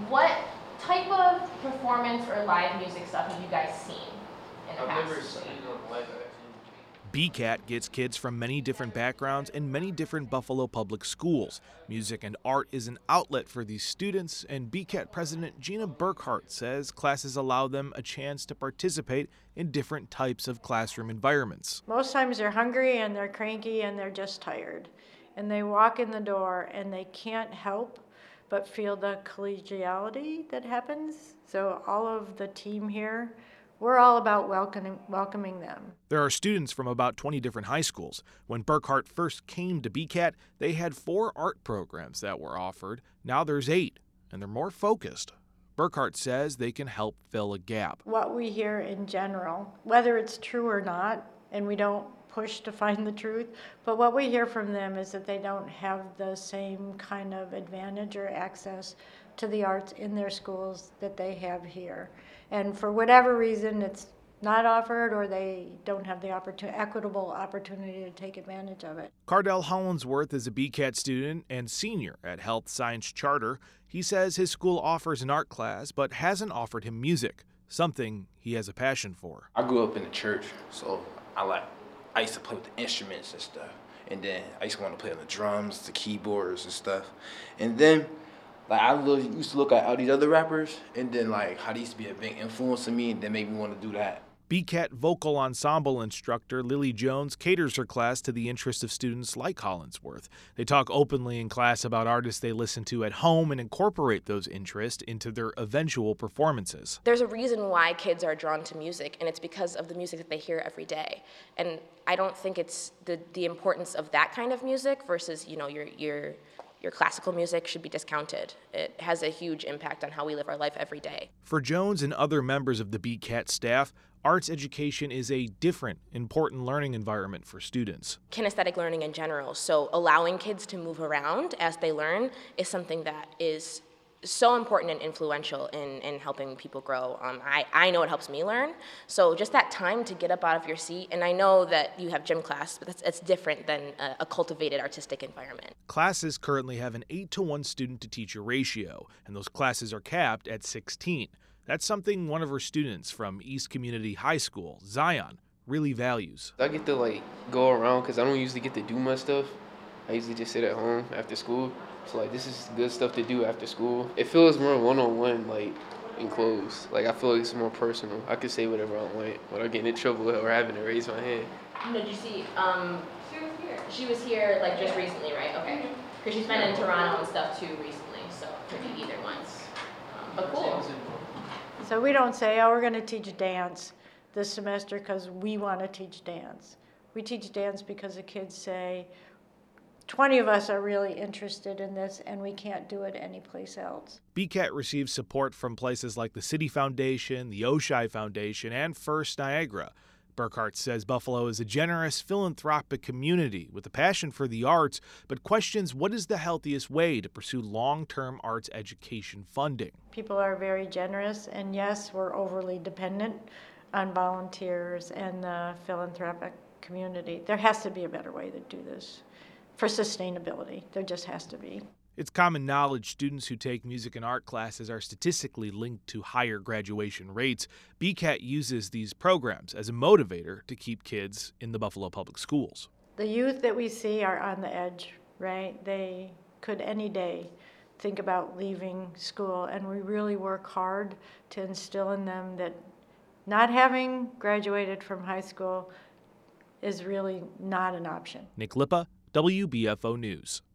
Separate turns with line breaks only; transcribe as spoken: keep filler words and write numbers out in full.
what type of performance or live music stuff have you guys seen in the
I've
past?
never seen a live action.
B CAT gets kids from many different backgrounds and many different Buffalo public schools. Music and art is an outlet for these students, and B CAT President Gina Burkhart says classes allow them a chance to participate in different types of classroom environments.
Most times they're hungry and they're cranky and they're just tired. And they walk in the door and they can't help but feel the collegiality that happens. So all of the team here, we're all about welcoming, welcoming them.
There are students from about twenty different high schools. When Burkhart first came to B CAT, they had four art programs that were offered. Now there's eight, and they're more focused. Burkhart says they can help fill a gap.
What we hear in general, whether it's true or not, and we don't push to find the truth, but what we hear from them is that they don't have the same kind of advantage or access to the arts in their schools that they have here. And for whatever reason, it's not offered, or they don't have the opportunity, equitable opportunity to take advantage of it.
Cardell Hollinsworth is a B CAT student and senior at Health Science Charter. He says his school offers an art class, but hasn't offered him music, something he has a passion for.
I grew up in the church, so I like I used to play with the instruments and stuff. And then I used to want to play on the drums, the keyboards and stuff. And then like I used to look at all these other rappers, and then like how they used to be a big influence on me, and that made me want to do that.
B CAT vocal ensemble instructor Lily Jones caters her class to the interest of students like Hollinsworth. They talk openly in class about artists they listen to at home and incorporate those interests into their eventual performances.
There's a reason why kids are drawn to music, and it's because of the music that they hear every day. And I don't think it's the, the importance of that kind of music versus, you know, your your your classical music should be discounted. It has a huge impact on how we live our life every day.
For Jones and other members of the B CAT staff, arts education is a different, important learning environment for students.
Kinesthetic learning in general, so allowing kids to move around as they learn is something that is so important and influential in, in helping people grow. Um, I, I know it helps me learn, so just that time to get up out of your seat, and I know that you have gym class, but that's, it's different than a, a cultivated artistic environment.
Classes currently have an eight to one student to teacher ratio, and those classes are capped at sixteen. That's something one of her students from East Community High School, Zion, really values.
I get to like go around because I don't usually get to do much stuff. I usually just sit at home after school. So like this is good stuff to do after school. It feels more one-on-one, like enclosed. Like I feel like it's more personal. I can say whatever I want without getting in trouble or having to raise my hand.
No, did you see, um, she was here. She was here like just recently, right? Okay. Because she's been in Toronto and stuff too recently, so could be either ones. Um, but cool.
So we don't say, oh, we're going to teach dance this semester because we want to teach dance. We teach dance because the kids say, twenty of us are really interested in this and we can't do it anyplace else.
B CAT receives support from places like the City Foundation, the Oshai Foundation, and First Niagara. Burkhart says Buffalo is a generous, philanthropic community with a passion for the arts, but questions what is the healthiest way to pursue long-term arts education funding.
People are very generous, and yes, we're overly dependent on volunteers and the philanthropic community. There has to be a better way to do this for sustainability. There just has to be.
It's common knowledge students who take music and art classes are statistically linked to higher graduation rates. B CAT uses these programs as a motivator to keep kids in the Buffalo Public Schools.
The youth that we see are on the edge, right? They could any day think about leaving school, and we really work hard to instill in them that not having graduated from high school is really not an option.
Nick Lippa, W B F O News.